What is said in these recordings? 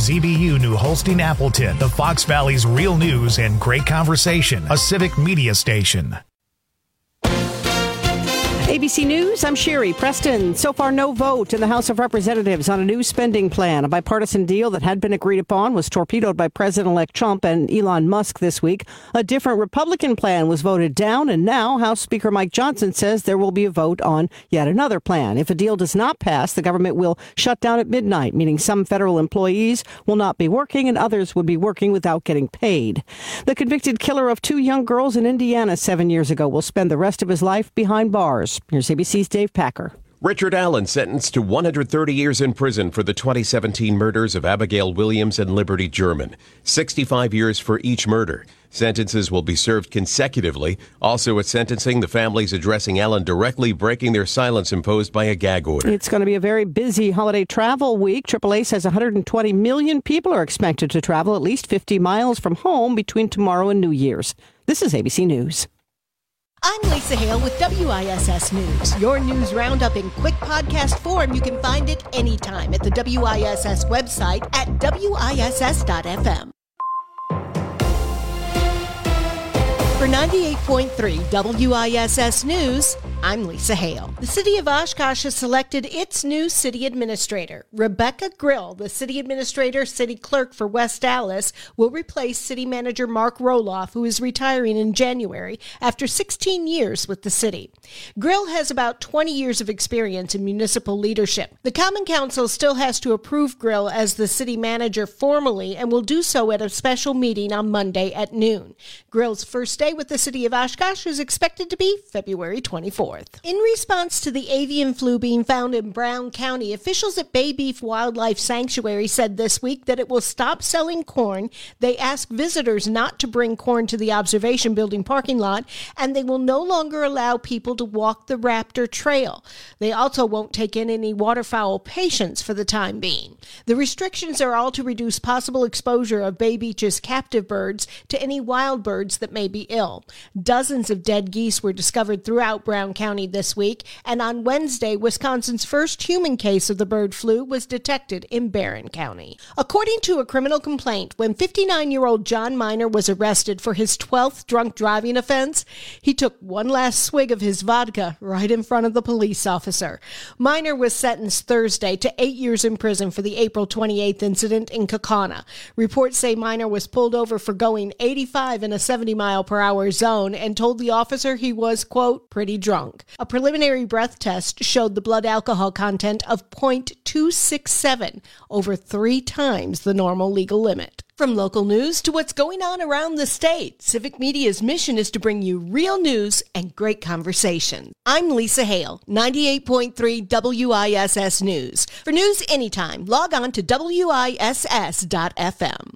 WZBU New Holstein Appleton, the Fox Valley's real news and great conversation, a civic media station. ABC News, I'm Sherry Preston. So far, no vote in the House of Representatives on a new spending plan. A bipartisan deal that had been agreed upon was torpedoed by President-elect Trump and Elon Musk this week. A different Republican plan was voted down, and now House Speaker Mike Johnson says there will be a vote on yet another plan. If a deal does not pass, the government will shut down at midnight, meaning some federal employees will not be working and others would be working without getting paid. The convicted killer of 2 young girls in Indiana 7 years ago will spend the rest of his life behind bars. Here's ABC's Dave Packer. Richard Allen sentenced to 130 years in prison for the 2017 murders of Abigail Williams and Liberty German. 65 years for each murder. Sentences will be served consecutively. Also at sentencing, the families addressing Allen directly, breaking their silence imposed by a gag order. It's going to be a very busy holiday travel week. AAA says 120 million people are expected to travel at least 50 miles from home between tomorrow and New Year's. This is ABC News. I'm Lisa Hale with WISS News. Your news roundup in quick podcast form. You can find it anytime at the WISS website at WISS.FM. For 98.3 WISS News, I'm Lisa Hale. The city of Oshkosh has selected its new city administrator. Rebecca Grill, the city administrator, city clerk for West Allis, will replace city manager Mark Roloff, who is retiring in January after 16 years with the city. Grill has about 20 years of experience in municipal leadership. The Common Council still has to approve Grill as the city manager formally and will do so at a special meeting on Monday at noon. Grill's first day with the city of Oshkosh is expected to be February 24th. In response to the avian flu being found in Brown County, officials at Bay Beef Wildlife Sanctuary said this week that it will stop selling corn. They asked visitors not to bring corn to the observation building parking lot, and they will no longer allow people to walk the Raptor Trail. They also won't take in any waterfowl patients for the time being. The restrictions are all to reduce possible exposure of Bay Beach's captive birds to any wild birds that may be ill. Dozens of dead geese were discovered throughout Brown County this week, and on Wednesday, Wisconsin's first human case of the bird flu was detected in Barron County. According to a criminal complaint, when 59-year-old John Miner was arrested for his 12th drunk driving offense, he took one last swig of his vodka right in front of the police officer. Miner was sentenced Thursday to 8 years in prison for the April 28th incident in Kaukauna. Reports say Miner was pulled over for going 85 in a 70-mile-per-hour zone and told the officer he was, quote, pretty drunk. A preliminary breath test showed the blood alcohol content of 0.267, over 3 times the normal legal limit. From local news to what's going on around the state, Civic Media's mission is to bring you real news and great conversation. I'm Lisa Hale, 98.3 WISS News. For news anytime, log on to WISS.FM.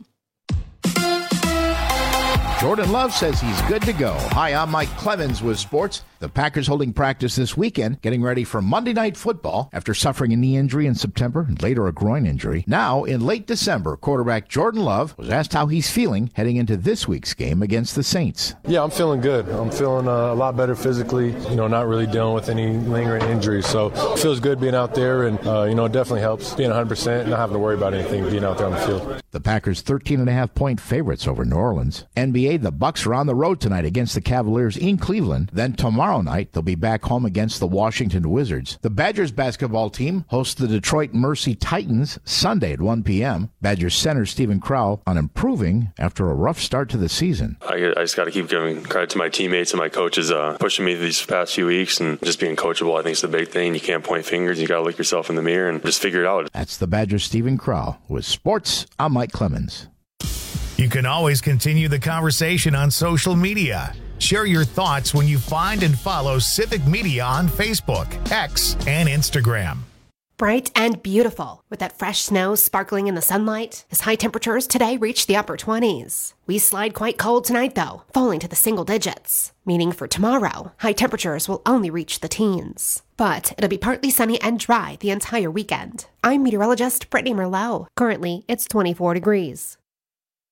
Jordan Love says he's good to go. Hi, I'm Mike Clemens with sports. The Packers holding practice this weekend, getting ready for Monday Night Football after suffering a knee injury in September and later a groin injury. Now, in late December, quarterback Jordan Love was asked how he's feeling heading into this week's game against the Saints. Yeah, I'm feeling good. I'm feeling a lot better physically, not really dealing with any lingering injuries. So it feels good being out there, and, it definitely helps being 100% and not having to worry about anything being out there on the field. The Packers 13.5-point favorites over New Orleans. NBA, the Bucks are on the road tonight against the Cavaliers in Cleveland. Then tomorrow night, they'll be back home against the Washington Wizards. The Badgers basketball team hosts the Detroit Mercy Titans Sunday at 1 p.m. Badgers center Stephen Crowell on improving after a rough start to the season. I just got to keep giving credit to my teammates and my coaches pushing me these past few weeks, and just being coachable, I think, is the big thing. You can't point fingers. You got to look yourself in the mirror and just figure it out. That's the Badgers' Stephen Crowell. With sports, I'm Mike Clemens. You can always continue the conversation on social media. Share your thoughts when you find and follow Civic Media on Facebook, X, and Instagram. Bright and beautiful, with that fresh snow sparkling in the sunlight, as high temperatures today reach the upper 20s. We slide quite cold tonight, though, falling to the single digits, meaning for tomorrow, high temperatures will only reach the teens. But it'll be partly sunny and dry the entire weekend. I'm meteorologist Brittany Merlot. Currently, it's 24 degrees.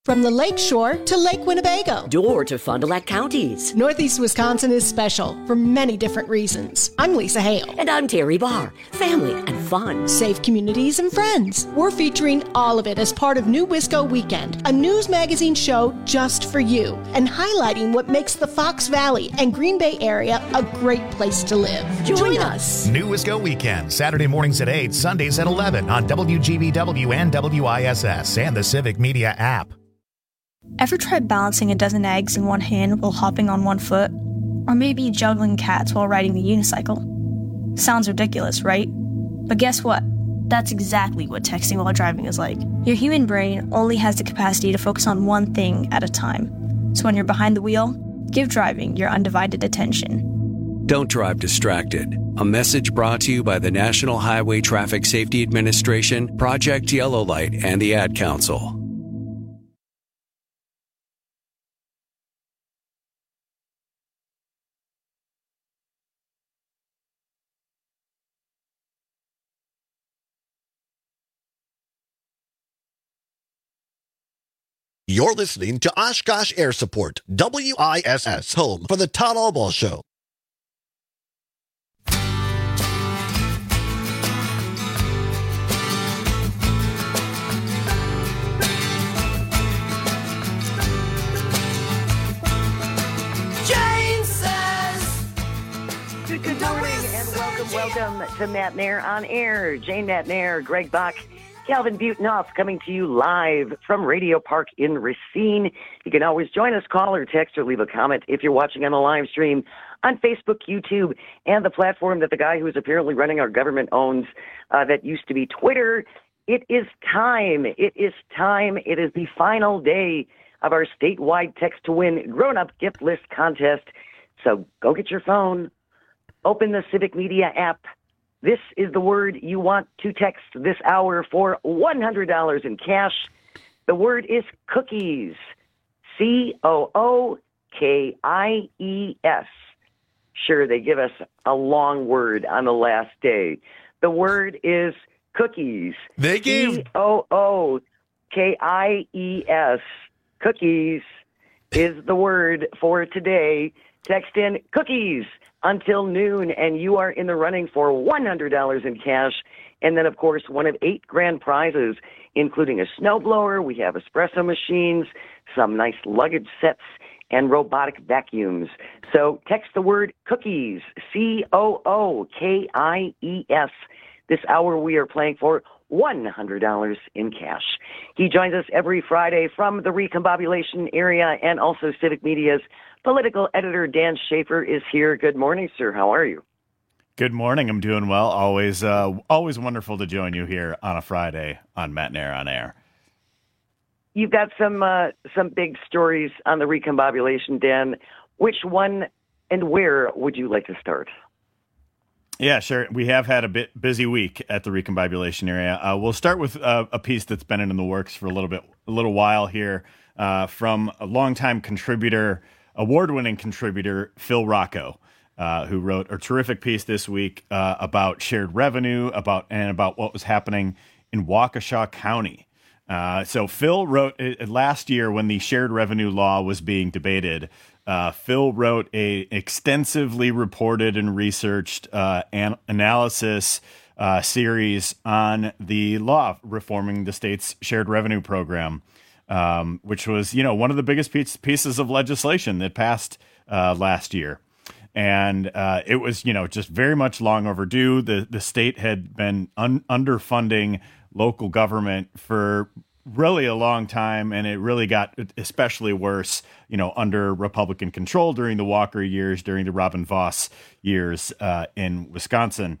From the Lake Shore to Lake Winnebago. Door to Fond du Lac counties. Northeast Wisconsin is special for many different reasons. I'm Lisa Hale. And I'm Terry Barr. Family and fun. Safe communities and friends. We're featuring all of it as part of New Wisco Weekend, a news magazine show just for you, and highlighting what makes the Fox Valley and Green Bay area a great place to live. Join us. New Wisco Weekend, Saturday mornings at 8, Sundays at 11 on WGBW and WISS and the Civic Media app. Ever tried balancing a dozen eggs in one hand while hopping on one foot? Or maybe juggling cats while riding the unicycle? Sounds ridiculous, right? But guess what? That's exactly what texting while driving is like. Your human brain only has the capacity to focus on one thing at a time. So when you're behind the wheel, give driving your undivided attention. Don't drive distracted. A message brought to you by the National Highway Traffic Safety Administration, Project Yellow Light, and the Ad Council. You're listening to Oshkosh Air Support, WISS, home for the Todd Albaugh Show. Jane says, good morning and welcome to Matt Nair on Air. Jane Matt Nair, Greg Bach, Calvin Butenhoff coming to you live from Radio Park in Racine. You can always join us, call or text or leave a comment if you're watching on the live stream on Facebook, YouTube, and the platform that the guy who's apparently running our government owns that used to be Twitter. It is time. It is time. It is the final day of our statewide Text to Win grown-up gift list contest. So go get your phone, open the Civic Media app. This is the word you want to text this hour for $100 in cash. The word is cookies. COOKIES. Sure, they give us a long word on the last day. The word is cookies. They gave COOKIES. Cookies is the word for today. Text in cookies until noon, and you are in the running for $100 in cash. And then, of course, one of 8 grand prizes, including a snowblower. We have espresso machines, some nice luggage sets, and robotic vacuums. So text the word cookies, COOKIES. This hour we are playing for $100 in cash. He joins us every Friday from the Recombobulation area, and also Civic Media's political editor Dan Schaefer is here. Good morning, sir. How are you? Good morning. I'm doing well. Always wonderful to join you here on a Friday on Matt Nair on Air. You've got some big stories on the Recombobulation, Dan. Which one and where would you like to start? Yeah, sure. We have had a bit busy week at the Recombobulation area. We'll start with a piece that's been in the works for a little while here from a longtime contributor, award-winning contributor, Phil Rocco, who wrote a terrific piece this week about shared revenue, about what was happening in Waukesha County. So Phil wrote last year when the shared revenue law was being debated. Phil wrote a extensively reported and researched analysis series on the law reforming the state's shared revenue program, which was, one of the biggest pieces of legislation that passed last year. And it was, just very much long overdue. The state had been underfunding local government for really a long time, and it really got especially worse, under Republican control during the Walker years, during the Robin Vos years in Wisconsin.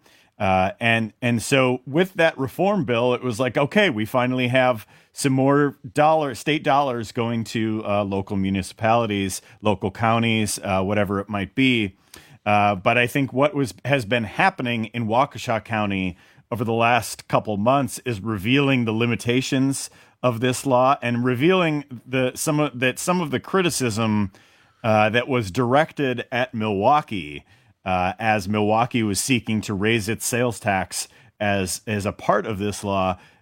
And so with that reform bill, it was like, okay, we finally have some more state dollars going to local municipalities, local counties, whatever it might be. But I think what has been happening in Waukesha County over the last couple months is revealing the limitations of this law and revealing some of the criticism that was directed at Milwaukee as Milwaukee was seeking to raise its sales tax as a part of this law.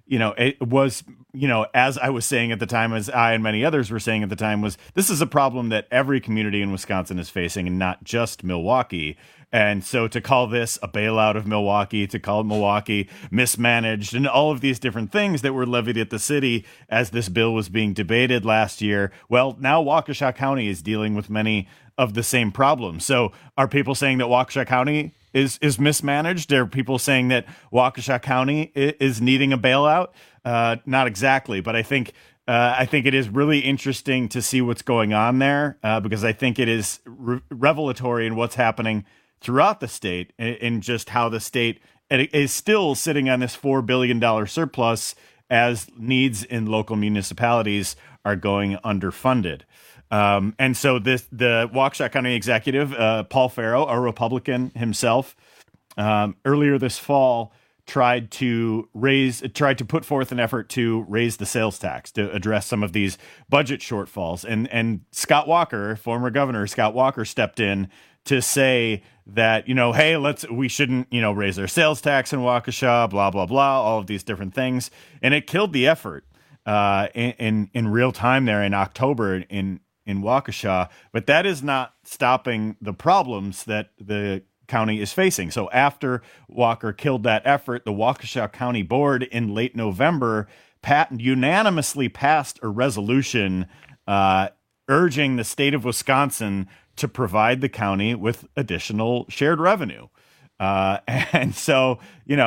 it was, as I was saying at the time, as I and many others were saying at the time, was this is a problem that every community in Wisconsin is facing, and not just Milwaukee. And so to call this a bailout of Milwaukee, to call Milwaukee mismanaged, and all of these different things that were levied at the city as this bill was being debated last year, well, now Waukesha County is dealing with many of the same problems. So are people saying that Waukesha County is mismanaged? Are people saying that Waukesha County is needing a bailout? Not exactly, but I think it is really interesting to see what's going on there, because I think it is revelatory in what's happening throughout the state, and just how the state is still sitting on this $4 billion surplus as needs in local municipalities are going underfunded. And so the Waukesha County executive, Paul Farrow, a Republican himself, earlier this fall tried to put forth an effort to raise the sales tax to address some of these budget shortfalls. And Scott Walker, former governor Scott Walker, stepped in to say that, hey, we shouldn't, raise our sales tax in Waukesha, blah, blah, blah, all of these different things. And it killed the effort in real time there in October in Waukesha. But that is not stopping the problems that the county is facing. So after Walker killed that effort, the Waukesha County Board in late November unanimously passed a resolution urging the state of Wisconsin to provide the county with additional shared revenue. And so,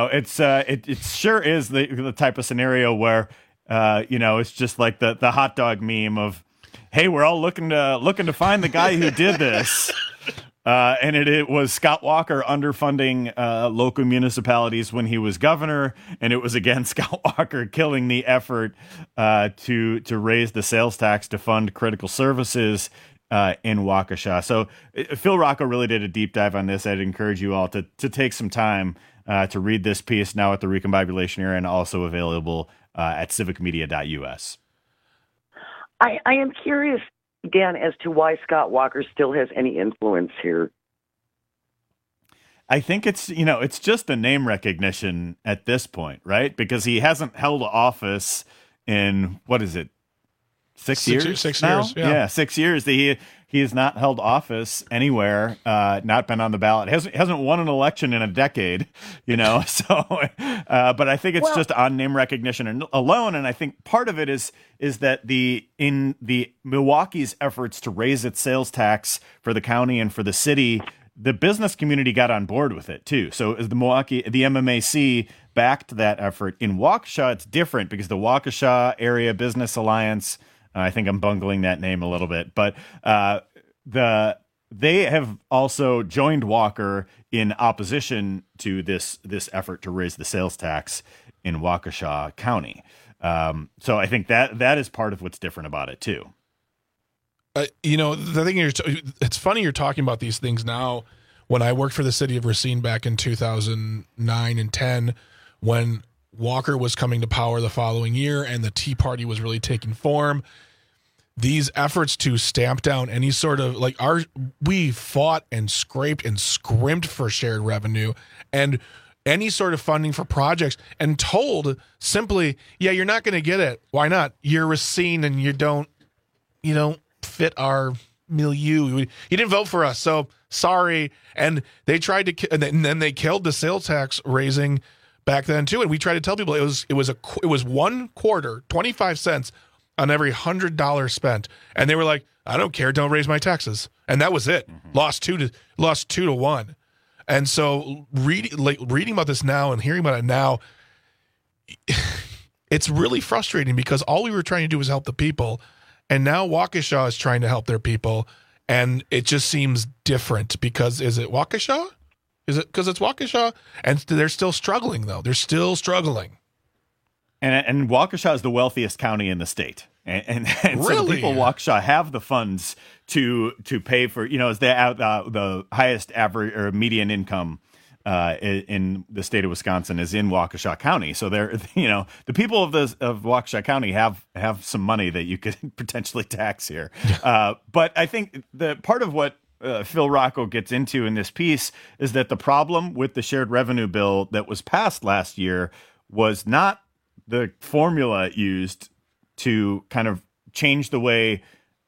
it sure is the type of scenario where, it's just like the hot dog meme of, hey, we're all looking to find the guy who did this. And it was Scott Walker underfunding local municipalities when he was governor, and it was again Scott Walker killing the effort to raise the sales tax to fund critical services in Waukesha. So Phil Rocco really did a deep dive on this. I'd encourage you all to take some time to read this piece now at the Recombobulation Era, and also available at civicmedia.us. I am curious, Dan, as to why Scott Walker still has any influence here. I think it's just a name recognition at this point, right? Because he hasn't held office in, what is it, 6 years? 6 now? years, yeah. 6 years. He has not held office anywhere, not been on the ballot. Hasn't won an election in a decade, So, but I think it's just on name recognition alone. And I think part of it is that in the Milwaukee's efforts to raise its sales tax for the county and for the city, the business community got on board with it too. So as the MMAC backed that effort. In Waukesha, it's different because the Waukesha Area Business Alliance, I think I'm bungling that name a little bit, but they have also joined Walker in opposition to this effort to raise the sales tax in Waukesha County. So I think that is part of what's different about it too. The thing it's funny you're talking about these things now. When I worked for the city of Racine back in 2009 and 10, when Walker was coming to power the following year and the Tea Party was really taking form, these efforts to stamp down any sort of we fought and scraped and scrimped for shared revenue and any sort of funding for projects, and told simply, yeah, you're not going to get it. Why not? You're Racine and you don't fit our milieu. You didn't vote for us, so sorry. And they tried to, and then they killed the sales tax raising back then too. And we tried to tell people it was 1 quarter, 25 cents on every $100 spent, and they were like, I don't care, don't raise my taxes, and that was it. Lost 2 to 1. And so reading about this now and hearing about it now, it's really frustrating because all we were trying to do was help the people. And now Waukesha is trying to help their people, and it just seems different because is it Waukesha? Is it because it's Waukesha? And they're still struggling, though. They're still struggling. And Waukesha is the wealthiest county in the state. And really? So the people of Waukesha have the funds to pay for, as the highest average or median income in the state of Wisconsin is in Waukesha County. So they're, the people of Waukesha County have some money that you could potentially tax here. But I think the part of what Phil Rocco gets into in this piece is that the problem with the shared revenue bill that was passed last year was not the formula used to kind of change the way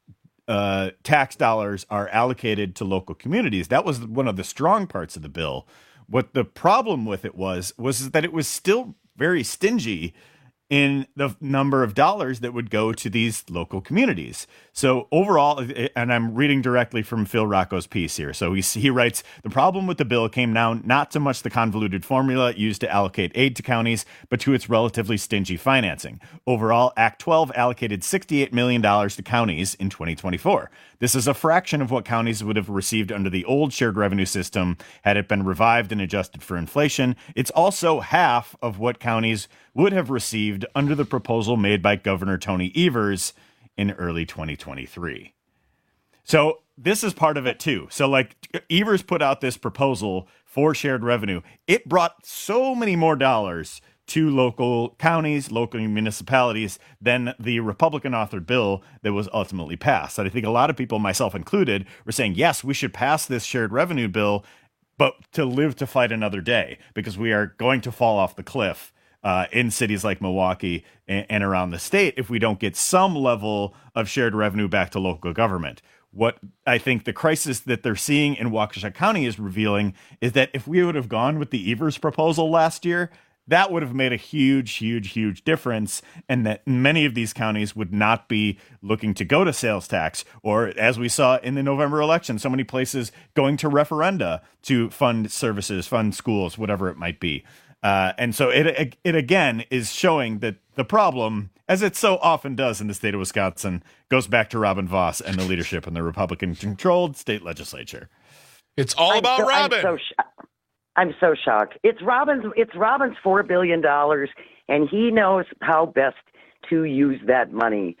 tax dollars are allocated to local communities. That was one of the strong parts of the bill. What the problem with it was that it was still very stingy in the number of dollars that would go to these local communities. So overall, and I'm reading directly from Phil Rocco's piece here. So he writes, the problem with the bill came down not so much the convoluted formula used to allocate aid to counties, but to its relatively stingy financing. Overall, Act 12 allocated $68 million to counties in 2024. This is a fraction of what counties would have received under the old shared revenue system had it been revived and adjusted for inflation. It's also half of what counties would have received under the proposal made by Governor Tony Evers in early 2023. So this is part of it too. So like Evers put out this proposal for shared revenue. It brought so many more dollars to local counties, local municipalities than the Republican authored bill that was ultimately passed. And I think a lot of people, myself included, were saying, yes, we should pass this shared revenue bill, but to live to fight another day, because we are going to fall off the cliff in cities like Milwaukee and around the state if we don't get some level of shared revenue back to local government. What I think the crisis that they're seeing in Waukesha County is revealing is that if we would have gone with the Evers proposal last year, that would have made a huge, huge, huge difference, and that many of these counties would not be looking to go to sales tax, or as we saw in the November election, so many places going to referenda to fund services, fund schools, whatever it might be. And so it again is showing that the problem, as it so often does in the state of Wisconsin, goes back to Robin Vos and the leadership in the Republican-controlled state legislature. It's all about Robin. I'm so shocked. It's Robin's $4 billion, and he knows how best to use that money.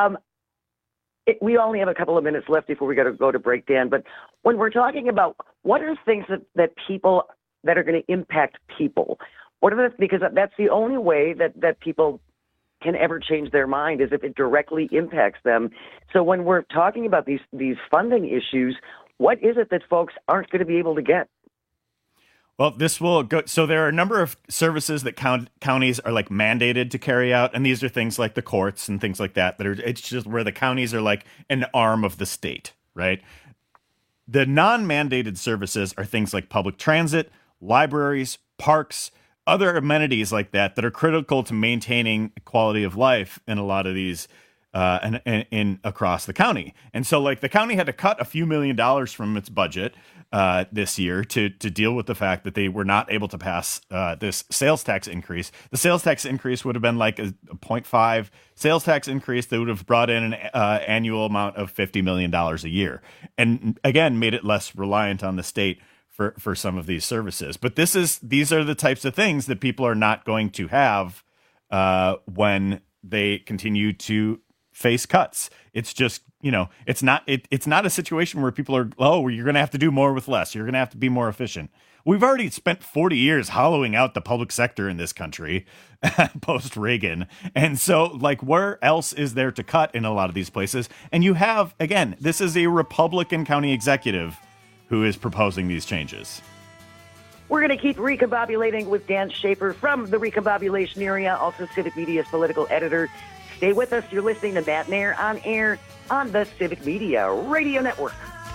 We only have a couple of minutes left before we got to go to break, Dan. But when we're talking about what are things that people that are going to impact people, because that's the only way that people can ever change their mind is if it directly impacts them. So when we're talking about these funding issues, what is it that folks aren't going to be able to get? Well, this will go. So there are a number of services that counties are like mandated to carry out. And these are things like the courts and things like that it's just where the counties are like an arm of the state, right? The non-mandated services are things like public transit, libraries, parks, other amenities like that are critical to maintaining quality of life in a lot of these in across the county. And so like the county had to cut a few $1 million from its budget this year to deal with the fact that they were not able to pass this sales tax increase. The sales tax increase would have been like a 0.5 sales tax increase that would have brought in an annual amount of $50 million a year. And again, made it less reliant on the state for some of these services. But these are the types of things that people are not going to have when they continue to face cuts. It's just, it's not a situation where people are, you're going to have to do more with less. You're going to have to be more efficient. We've already spent 40 years hollowing out the public sector in this country post Reagan. And so like where else is there to cut in a lot of these places? And you have, again, this is a Republican county executive who is proposing these changes. We're going to keep recombobulating with Dan Schaefer from the Recombobulation Area, also Civic Media's political editor. Stay with us. You're listening to Matt Nair on air on the Civic Media Radio Network.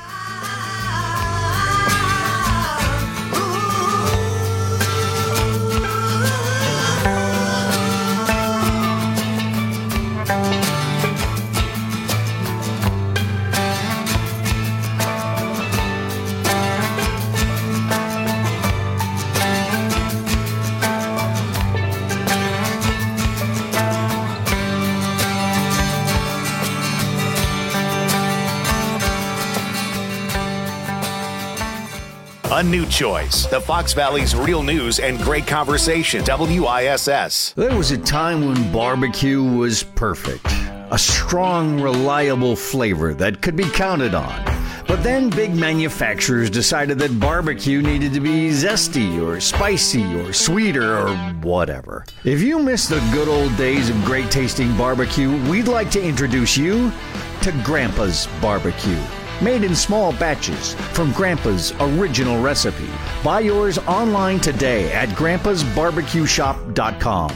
A new choice. The Fox Valley's real news and great conversation. WISS. There was a time when barbecue was perfect. A strong, reliable flavor that could be counted on. But then big manufacturers decided that barbecue needed to be zesty or spicy or sweeter or whatever. If you miss the good old days of great tasting barbecue, we'd like to introduce you to Grandpa's Barbecue. Made in small batches from Grandpa's original recipe. Buy yours online today at grandpasbarbecueshop.com.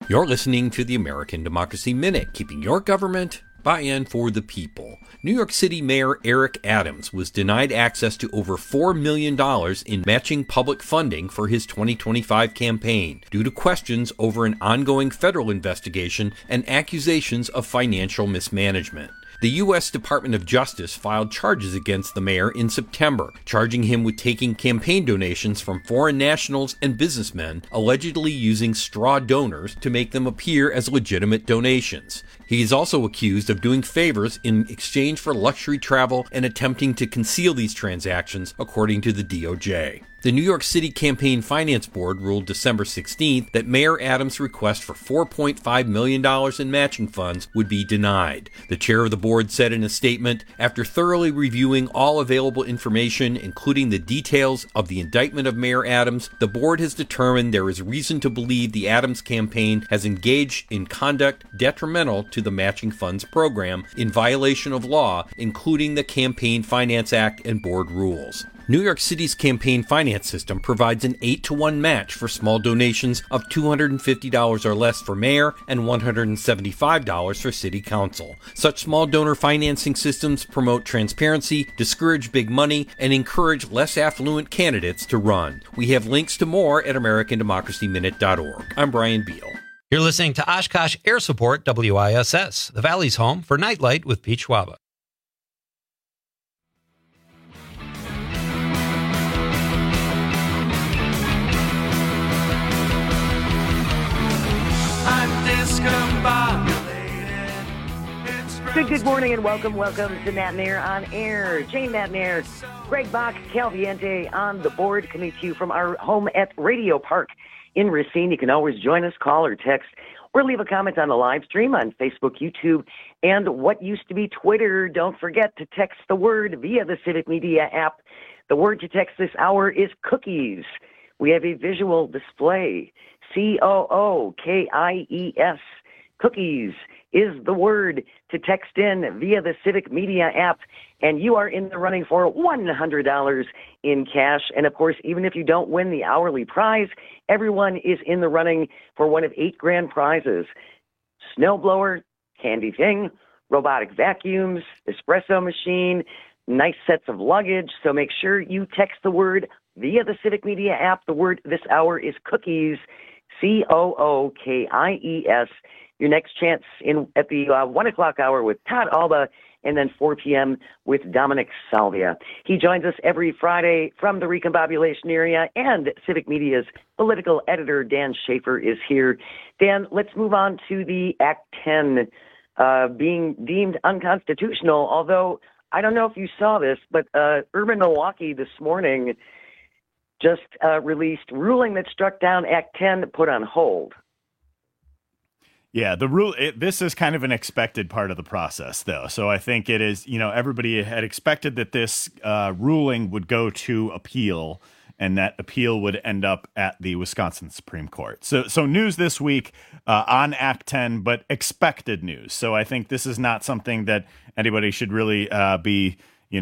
You're listening to the American Democracy Minute, keeping your government by and for the people. New York City Mayor Eric Adams was denied access to over $4 million in matching public funding for his 2025 campaign due to questions over an ongoing federal investigation and accusations of financial mismanagement. The U.S. Department of Justice filed charges against the mayor in September, charging him with taking campaign donations from foreign nationals and businessmen, allegedly using straw donors to make them appear as legitimate donations. He is also accused of doing favors in exchange for luxury travel and attempting to conceal these transactions, according to the DOJ. The New York City Campaign Finance Board ruled December 16th that Mayor Adams' request for $4.5 million in matching funds would be denied. The chair of the board said in a statement, after thoroughly reviewing all available information, including the details of the indictment of Mayor Adams, the board has determined there is reason to believe the Adams campaign has engaged in conduct detrimental to the matching funds program in violation of law, including the Campaign Finance Act and board rules. New York City's campaign finance system provides an 8-to-1 match for small donations of $250 or less for mayor and $175 for city council. Such small donor financing systems promote transparency, discourage big money, and encourage less affluent candidates to run. We have links to more at AmericanDemocracyMinute.org. I'm Brian Beal. You're listening to Oshkosh Air Support WISS, the Valley's home for Nightlight with Pete Schwaba. Good morning and welcome to Matt Mayer on Air. Jane Matt Mayer, Greg Bach, Calviente on the board, coming to you from our home at Radio Park in Racine. You can always join us, call or text, or leave a comment on the live stream on Facebook, YouTube, and what used to be Twitter. Don't forget to text the word via the Civic Media app. The word to text this hour is cookies. We have a visual display. COOKIES. Cookies is the word to text in via the Civic Media app, and you are in the running for $100 in cash. And of course, even if you don't win the hourly prize, everyone is in the running for one of 8 grand prizes: snowblower, handy thing, robotic vacuums, espresso machine, nice sets of luggage. So make sure you text the word via the Civic Media app. The word this hour is cookies, COOKIES. Your next chance at the 1 o'clock hour with Todd Alba, and then 4 p.m. with Dominic Salvia. He joins us every Friday from the Recombobulation area, and Civic Media's political editor, Dan Schaefer, is here. Dan, let's move on to the Act 10 being deemed unconstitutional, although I don't know if you saw this, but Urban Milwaukee this morning just released ruling that struck down Act 10 put on hold. Yeah, this is kind of an expected part of the process, though. So I think it is, everybody had expected that this ruling would go to appeal, and that appeal would end up at the Wisconsin Supreme Court. So news this week on Act 10, but expected news. So I think this is not something that anybody should really be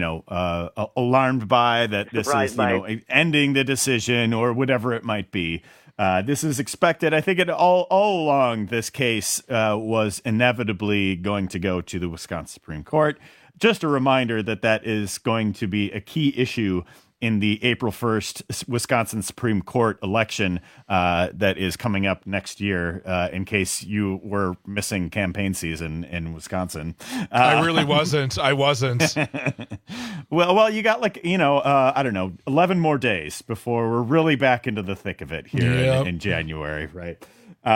alarmed by, that this is, ending the decision or whatever it might be. This is expected. I think all along this case was inevitably going to go to the Wisconsin Supreme Court. Just a reminder that is going to be a key issue in the April 1st Wisconsin Supreme Court election that is coming up next year, in case you were missing campaign season in Wisconsin. I really wasn't. I wasn't. Well, you got 11 more days before we're really back into the thick of it here in January, right?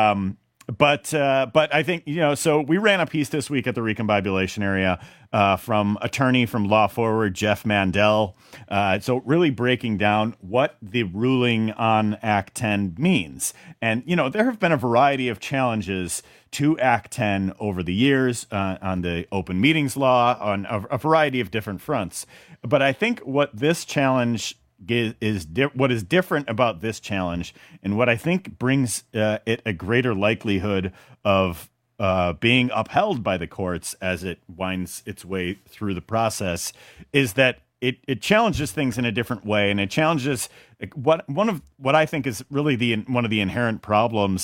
But I think, so we ran a piece this week at the Recombobulation area from attorney from Law Forward, Jeff Mandel. So really breaking down what the ruling on Act 10 means. And, there have been a variety of challenges to Act 10 over the years on the open meetings law, on a variety of different fronts. But I think what this challenge what is different about this challenge, and what I think brings it a greater likelihood of being upheld by the courts as it winds its way through the process, is that it challenges things in a different way, and it challenges what I think is really one of the inherent problems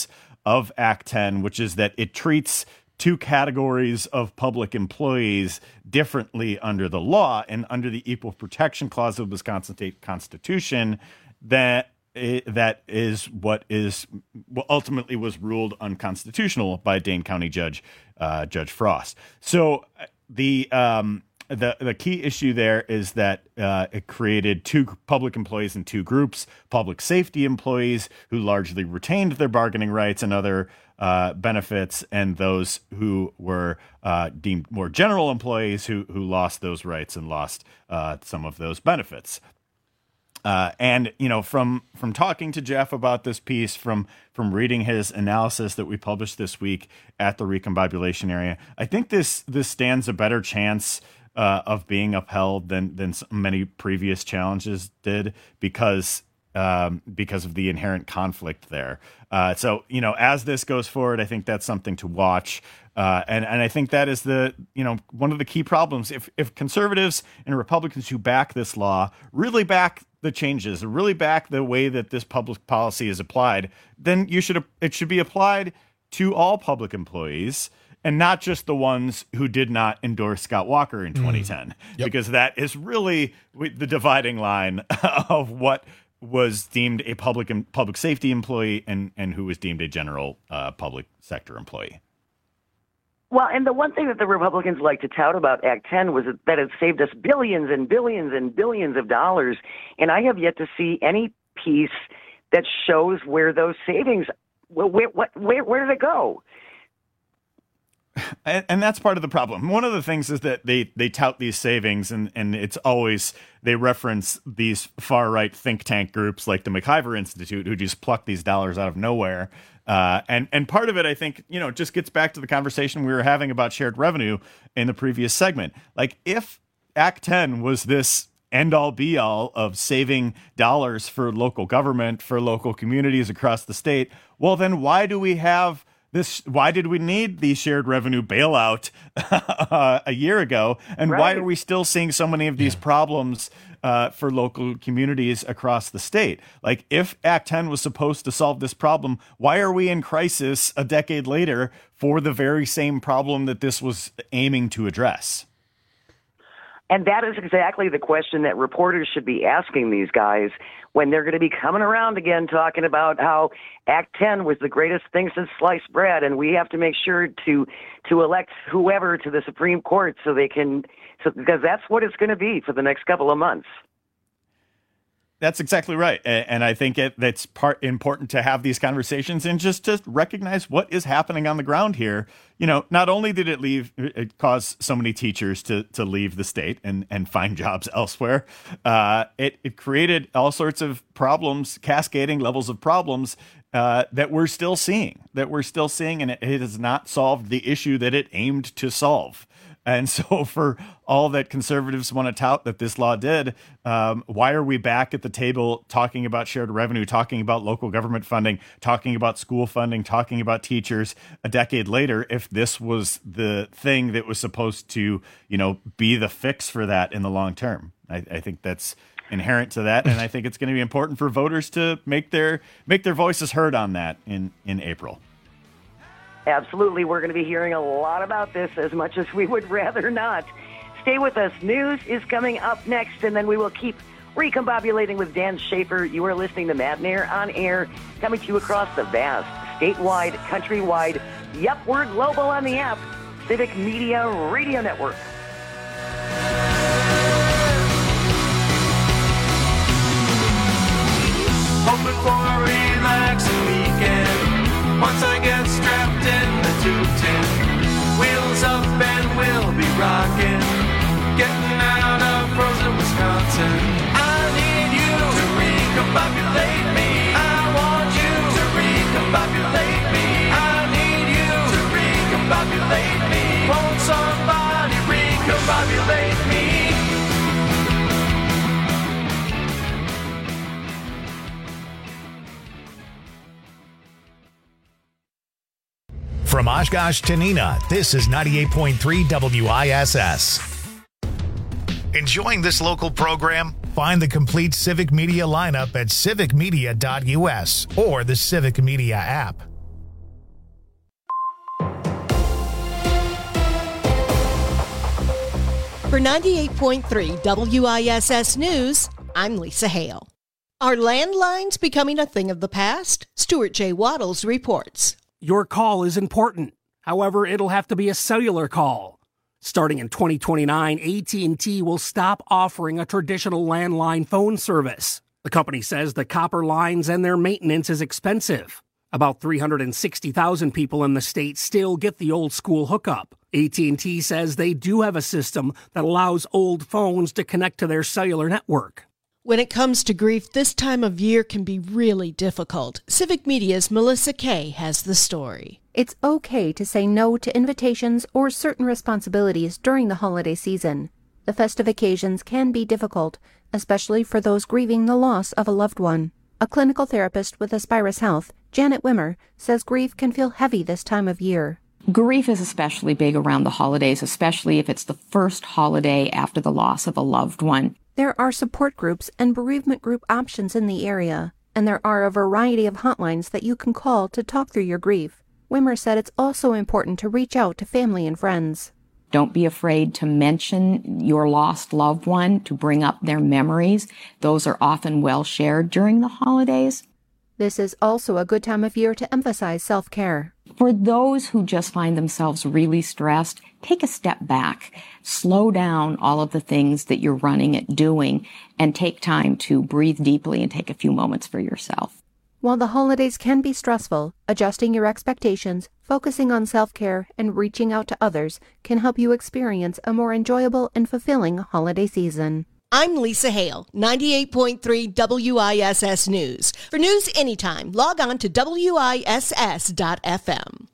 of Act 10, which is that it treats two categories of public employees differently under the law, and under the Equal Protection Clause of the Wisconsin State Constitution, that is what ultimately was ruled unconstitutional by Dane County Judge Frost. So the key issue there is that it created two public employees in two groups: public safety employees who largely retained their bargaining rights and other benefits, and those who were deemed more general employees who lost those rights and lost some of those benefits. And, you know, from talking to Jeff about this piece, from reading his analysis that we published this week at the Recombobulation area, I think this stands a better chance of being upheld than many previous challenges did, because of the inherent conflict there. So, you know, as this goes forward, I think that's something to watch. And I think that is one of the key problems. If conservatives and Republicans who back this law really back the changes, really back the way that this public policy is applied, then it should be applied to all public employees, and not just the ones who did not endorse Scott Walker in 2010, because that is really the dividing line of what was deemed a public safety employee and who was deemed a general public sector employee. Well, and the one thing that the Republicans like to tout about Act 10 was that it saved us billions and billions and billions of dollars, and I have yet to see any piece that shows where those savings, where did it go? And that's part of the problem. One of the things is that they tout these savings, and it's always, they reference these far-right think tank groups like the McIver Institute, who just pluck these dollars out of nowhere. And part of it, I think, you know, just gets back to the conversation we were having about shared revenue in the previous segment. Like, if Act 10 was this end-all be-all of saving dollars for local government, for local communities across the state, well, then why do we have this? Why did we need the shared revenue bailout a year ago? And why are we still seeing so many of these problems for local communities across the state? Like, if Act 10 was supposed to solve this problem, why are we in crisis a decade later for the very same problem that this was aiming to address? And that is exactly the question that reporters should be asking these guys when they're going to be coming around again, talking about how Act 10 was the greatest thing since sliced bread, and we have to make sure to elect whoever to the Supreme Court because that's what it's going to be for the next couple of months. That's exactly right. And I think that's important to have these conversations and just to recognize what is happening on the ground here. You know, not only did it cause so many teachers to leave the state and find jobs elsewhere, it created all sorts of problems, cascading levels of problems that we're still seeing, and it has not solved the issue that it aimed to solve. And so for all that conservatives want to tout that this law did, why are we back at the table talking about shared revenue, talking about local government funding, talking about school funding, talking about teachers a decade later, if this was the thing that was supposed to, you know, be the fix for that in the long term? I think that's inherent to that, and I think it's going to be important for voters to make their voices heard on that in April. Absolutely. We're going to be hearing a lot about this, as much as we would rather not. Stay with us. News is coming up next, and then we will keep recombobulating with Dan Schaefer. You are listening to Matt Nair on Air, coming to you across the vast, statewide, countrywide, yep, we're global on the app, Civic Media Radio Network. Hoping for a relaxing weekend. Once I get strapped in the 210, wheels up and we'll be rocking, getting out of frozen Wisconsin. I need you to recombobulate me. I want you to recombobulate me. I need you to recombobulate me. Won't somebody recombobulate me? From Oshkosh to Neenah, this is 98.3 WISS. Enjoying this local program? Find the complete Civic Media lineup at civicmedia.us or the Civic Media app. For 98.3 WISS News, I'm Lisa Hale. Are landlines becoming a thing of the past? Stuart J. Waddles reports. Your call is important. However, it'll have to be a cellular call. Starting in 2029, AT&T will stop offering a traditional landline phone service. The company says the copper lines and their maintenance is expensive. About 360,000 people in the state still get the old school hookup. AT&T says they do have a system that allows old phones to connect to their cellular network. When it comes to grief, this time of year can be really difficult. Civic Media's Melissa Kay has the story. It's okay to say no to invitations or certain responsibilities during the holiday season. The festive occasions can be difficult, especially for those grieving the loss of a loved one. A clinical therapist with Aspirus Health, Janet Wimmer, says grief can feel heavy this time of year. Grief is especially big around the holidays, especially if it's the first holiday after the loss of a loved one. There are support groups and bereavement group options in the area, and there are a variety of hotlines that you can call to talk through your grief. Wimmer said it's also important to reach out to family and friends. Don't be afraid to mention your lost loved one, to bring up their memories. Those are often well shared during the holidays. This is also a good time of year to emphasize self-care. For those who just find themselves really stressed, take a step back, slow down all of the things that you're running at doing, and take time to breathe deeply and take a few moments for yourself. While the holidays can be stressful, adjusting your expectations, focusing on self-care, and reaching out to others can help you experience a more enjoyable and fulfilling holiday season. I'm Lisa Hale, 98.3 WISS News. For news anytime, log on to WISS.FM.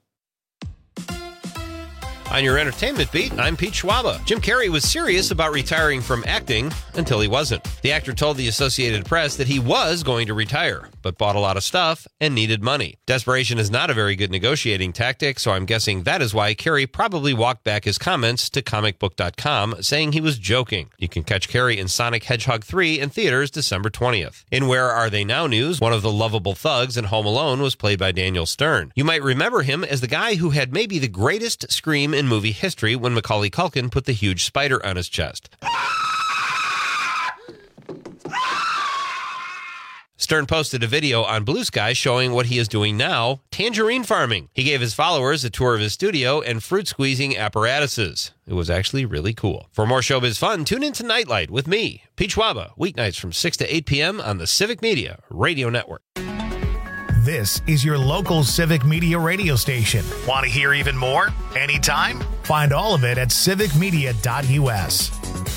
On your entertainment beat, I'm Pete Schwaba. Jim Carrey was serious about retiring from acting until he wasn't. The actor told the Associated Press that he was going to retire, but bought a lot of stuff and needed money. Desperation is not a very good negotiating tactic, so I'm guessing that is why Carrey probably walked back his comments to comicbook.com, saying he was joking. You can catch Carrey in Sonic Hedgehog 3 in theaters December 20th. In Where Are They Now news, one of the lovable thugs in Home Alone was played by Daniel Stern. You might remember him as the guy who had maybe the greatest scream in movie history when Macaulay Culkin put the huge spider on his chest. Stern posted a video on Blue Sky showing what he is doing now, tangerine farming. He gave his followers a tour of his studio and fruit squeezing apparatuses. It was actually really cool. For more showbiz fun, tune into Nightlight with me, Pete Schwaba, weeknights from 6 to 8 p.m. on the Civic Media Radio Network. This is your local Civic Media radio station. Want to hear even more? Anytime? Find all of it at civicmedia.us.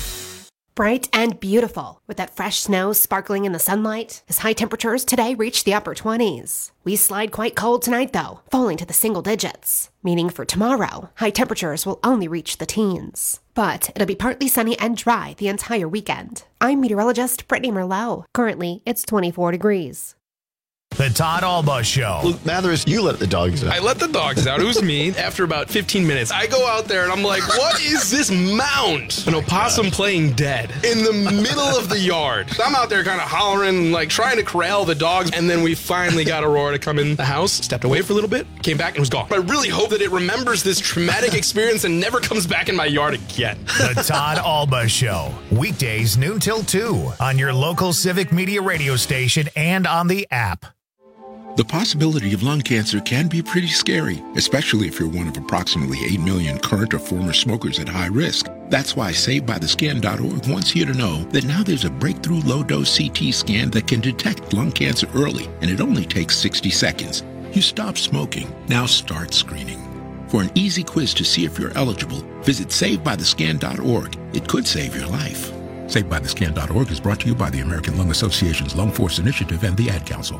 Bright and beautiful, with that fresh snow sparkling in the sunlight, as high temperatures today reach the upper 20s. We slide quite cold tonight, though, falling to the single digits, meaning for tomorrow, high temperatures will only reach the teens. But it'll be partly sunny and dry the entire weekend. I'm meteorologist Brittany Merlot. Currently, it's 24 degrees. The Todd Alba Show. Luke Mathers, you let the dogs out. I let the dogs out. It was me. After about 15 minutes, I go out there and I'm like, what is this mound? An opossum playing dead in the middle of the yard. I'm out there kind of hollering, like trying to corral the dogs. And then we finally got Aurora to come in the house, stepped away for a little bit, came back and was gone. I really hope that it remembers this traumatic experience and never comes back in my yard again. The Todd Alba Show. Weekdays noon till 2 on your local Civic Media radio station and on the app. The possibility of lung cancer can be pretty scary, especially if you're one of approximately 8 million current or former smokers at high risk. That's why SaveByTheScan.org wants you to know that now there's a breakthrough low-dose CT scan that can detect lung cancer early, and it only takes 60 seconds. You stop smoking, now start screening. For an easy quiz to see if you're eligible, visit SaveByTheScan.org. It could save your life. SaveByTheScan.org is brought to you by the American Lung Association's Lung Force Initiative and the Ad Council.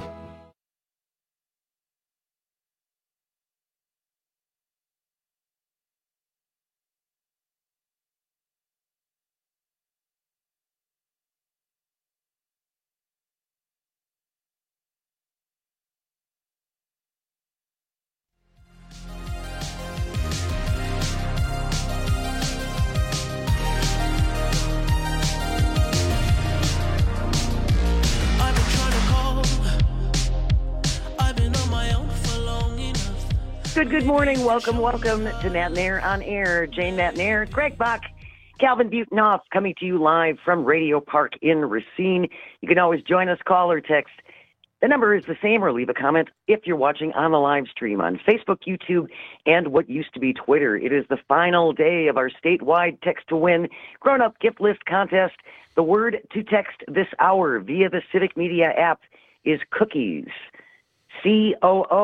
Good morning. Welcome to Matt and Air on Air. Jane, Matt and Air, Greg Bach, Calvin Butonoff coming to you live from Radio Park in Racine. You can always join us, call or text. The number is the same, or leave a comment if you're watching on the live stream on Facebook, YouTube, and what used to be Twitter. It is the final day of our statewide Text to Win Grown-Up Gift List contest. The word to text this hour via the Civic Media app is cookies. COOKIES.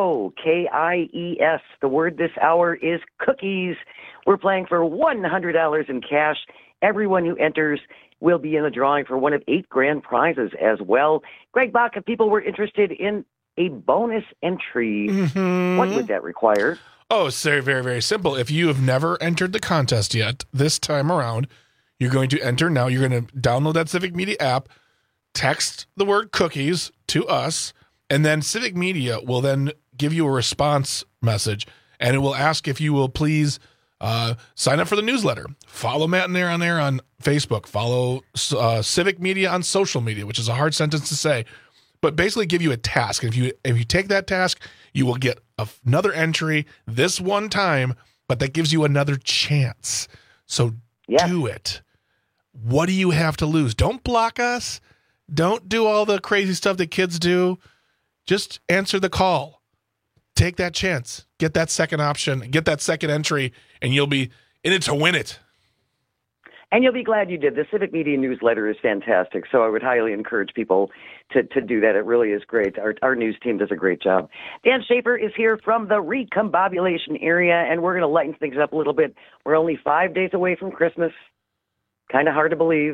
The word this hour is cookies. We're playing for $100 in cash. Everyone who enters will be in the drawing for one of 8 grand prizes as well. Greg Bach, if people were interested in a bonus entry, what would that require? Oh, it's very, very, very simple. If you have never entered the contest yet, this time around, you're going to enter now. You're going to download that Civic Media app, text the word cookies to us, and then Civic Media will then give you a response message, and it will ask if you will please sign up for the newsletter. Follow Matt and Air on Air on Facebook. Follow Civic Media on social media, which is a hard sentence to say, but basically give you a task. And if you take that task, you will get another entry this one time, but that gives you another chance. So do it. What do you have to lose? Don't block us. Don't do all the crazy stuff that kids do. Just answer the call. Take that chance. Get that second option. Get that second entry, and you'll be in it to win it. And you'll be glad you did. The Civic Media newsletter is fantastic, so I would highly encourage people to do that. It really is great. Our news team does a great job. Dan Schaefer is here from the Recombobulation area, and we're going to lighten things up a little bit. We're only 5 days away from Christmas. Kind of hard to believe.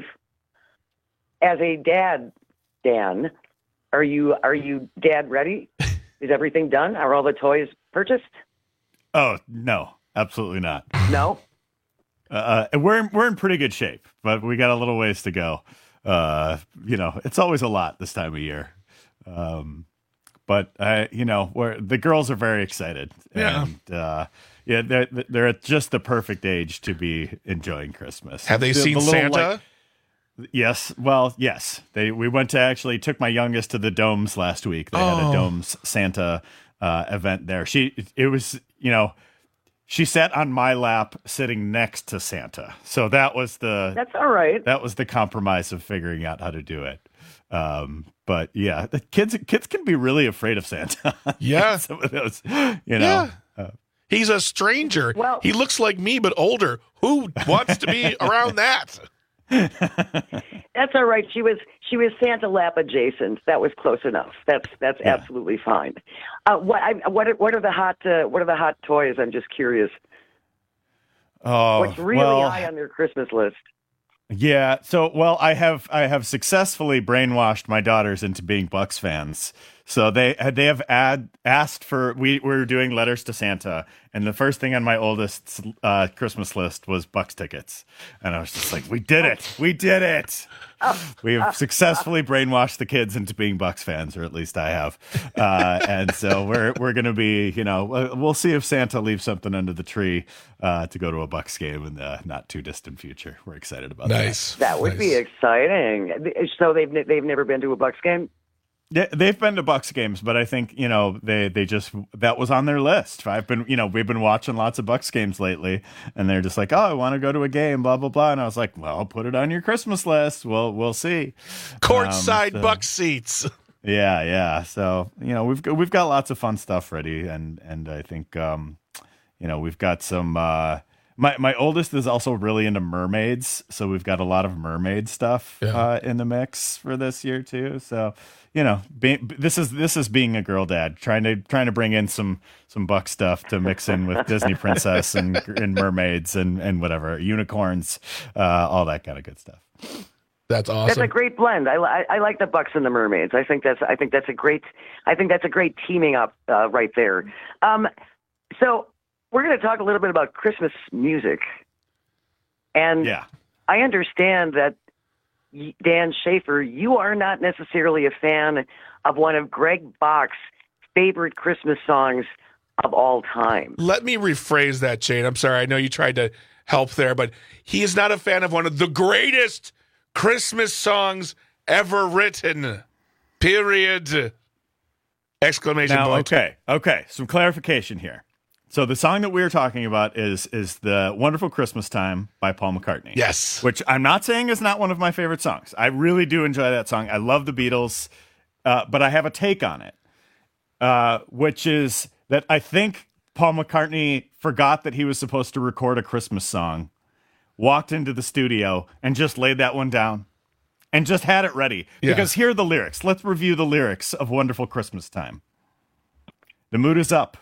As a dad, Dan, are you dad ready? Is everything done? Are all the toys purchased? Oh, no, absolutely not. No? We're in pretty good shape, but we got a little ways to go. It's always a lot this time of year. But the girls are very excited. Yeah. And they're at just the perfect age to be enjoying Christmas. Have they seen Santa? Yes. Well, yes. We went to actually took my youngest to the Domes last week. They had a Domes Santa event there. She sat on my lap sitting next to Santa. So that's all right. That was the compromise of figuring out how to do it. But yeah, the kids can be really afraid of Santa. Yeah. Some of those, Yeah. He's a stranger. Well, he looks like me, but older. Who wants to be around that? That's all right. She was Santa lap adjacent. That was close enough. That's absolutely fine. What are the hot toys? I'm just curious. Oh, what's really high on their Christmas list? Yeah. So, I have successfully brainwashed my daughters into being Bucks fans. So they have asked for, we were doing letters to Santa, and the first thing on my oldest's Christmas list was Bucks tickets. And I was just like, we did it. We did it. We have successfully brainwashed the kids into being Bucks fans, or at least I have. And so we're going to be, we'll see if Santa leaves something under the tree to go to a Bucks game in the not too distant future. We're excited about that. That would be exciting. So they've never been to a Bucks game? Yeah, they've been to Bucks games, but I think they just, that was on their list. We've been watching lots of Bucks games lately, and they're just like, oh, I want to go to a game, blah blah blah. And I was like, well, put it on your Christmas list. We'll see. Courtside Bucks seats. Yeah. So we've got lots of fun stuff ready, and I think we've got some. My oldest is also really into mermaids, so we've got a lot of mermaid stuff in the mix for this year too. So. This is being a girl dad, trying to bring in some Buck stuff to mix in with Disney princess and mermaids and whatever, unicorns, all that kind of good stuff. That's awesome. That's a great blend. I like the Bucks and the mermaids. I think that's a great teaming up right there. So we're going to talk a little bit about Christmas music, and I understand that. Dan Schaefer, you are not necessarily a fan of one of Greg Bach's favorite Christmas songs of all time. Let me rephrase that, Shane. I'm sorry. I know you tried to help there, but he is not a fan of one of the greatest Christmas songs ever written. Period. Exclamation point. Okay. Some clarification here. So the song that we're talking about is the Wonderful Christmas Time by Paul McCartney. Yes. Which I'm not saying is not one of my favorite songs. I really do enjoy that song. I love the Beatles, but I have a take on it, which is that I think Paul McCartney forgot that he was supposed to record a Christmas song, walked into the studio, and just laid that one down and just had it ready. Yeah. Because here are the lyrics. Let's review the lyrics of Wonderful Christmas Time. The mood is up.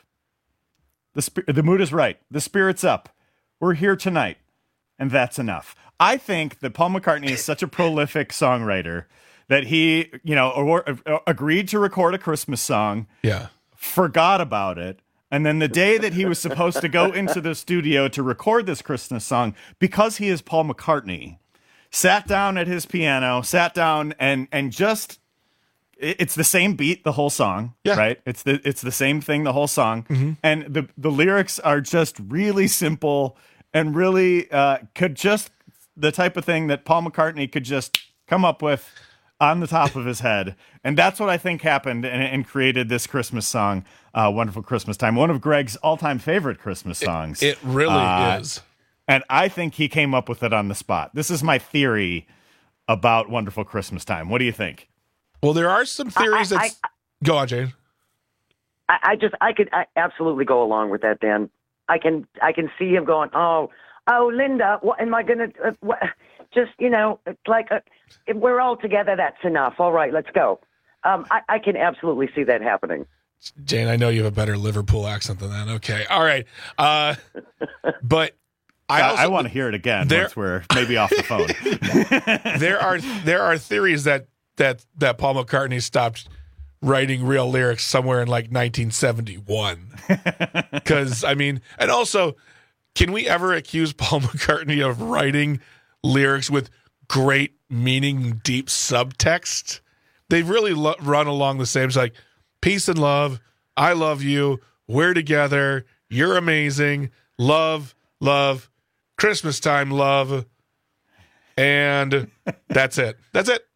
The mood is right. The spirit's up. We're here tonight. And that's enough. I think that Paul McCartney is such a prolific songwriter that he, agreed to record a Christmas song, forgot about it, and then the day that he was supposed to go into the studio to record this Christmas song, because he is Paul McCartney, sat down at his piano, and just... It's the same beat the whole song, right? It's the same thing the whole song, and the lyrics are just really simple and really could just the type of thing that Paul McCartney could just come up with on the top of his head, and that's what I think happened and created this Christmas song, "Wonderful Christmas Time," one of Greg's all-time favorite Christmas songs. It really is, and I think he came up with it on the spot. This is my theory about "Wonderful Christmas Time." What do you think? Well, there are some theories go on, Jane. I could absolutely go along with that, Dan. I can see him going, oh, Linda, what am I going to, just, it's like, we're all together, that's enough. All right, let's go. I can absolutely see that happening. Jane, I know you have a better Liverpool accent than that. Okay. All right. But I want to hear it again once we're maybe off the phone. There are theories that Paul McCartney stopped writing real lyrics somewhere in like 1971. Because, and also, can we ever accuse Paul McCartney of writing lyrics with great meaning, deep subtext? They've really run along the same. It's like, peace and love, I love you, we're together, you're amazing, love, love, Christmas time, love, and that's it. That's it.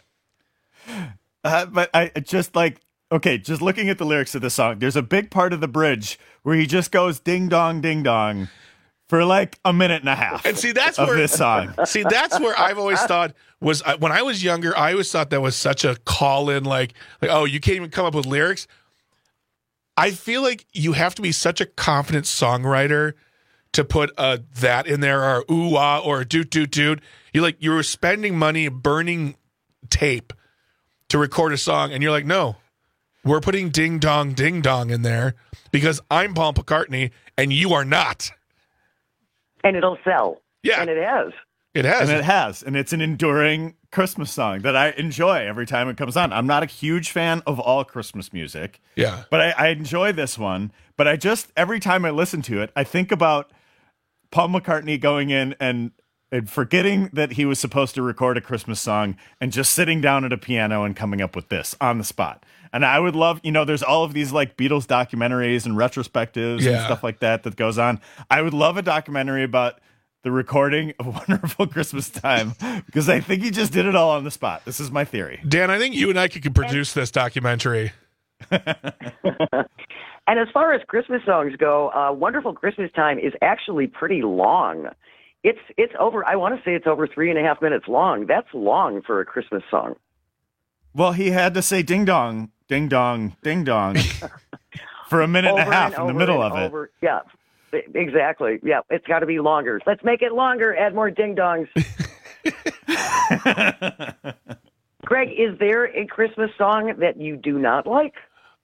But I just just looking at the lyrics of the song, there's a big part of the bridge where he just goes ding dong for like a minute and a half. And see, that's of where this song. See, that's where I've always thought was when I was younger, I always thought that was such a call in, like, oh, you can't even come up with lyrics. I feel like you have to be such a confident songwriter to put that in there, or ooh ah, or doot doot doot. You were spending money burning tape to record a song, and you're like, no, we're putting ding dong in there because I'm Paul McCartney and you are not. And it'll sell. Yeah. And it has. It has. And it has. And it's an enduring Christmas song that I enjoy every time it comes on. I'm not a huge fan of all Christmas music. Yeah. But I enjoy this one. But every time I listen to it, I think about Paul McCartney going in and forgetting that he was supposed to record a Christmas song and just sitting down at a piano and coming up with this on the spot. And I would love, there's all of these like Beatles documentaries and retrospectives and stuff like that goes on. I would love a documentary about the recording of Wonderful Christmas Time because I think he just did it all on the spot. This is my theory. Dan, I think you and I could produce this documentary. And as far as Christmas songs go, Wonderful Christmas Time is actually pretty long. It's over, I want to say it's over 3.5 minutes long. That's long for a Christmas song. Well, he had to say ding dong for a minute and a half in the middle of it. Yeah, exactly. Yeah, it's got to be longer. Let's make it longer, add more ding dongs. Greg, is there a Christmas song that you do not like?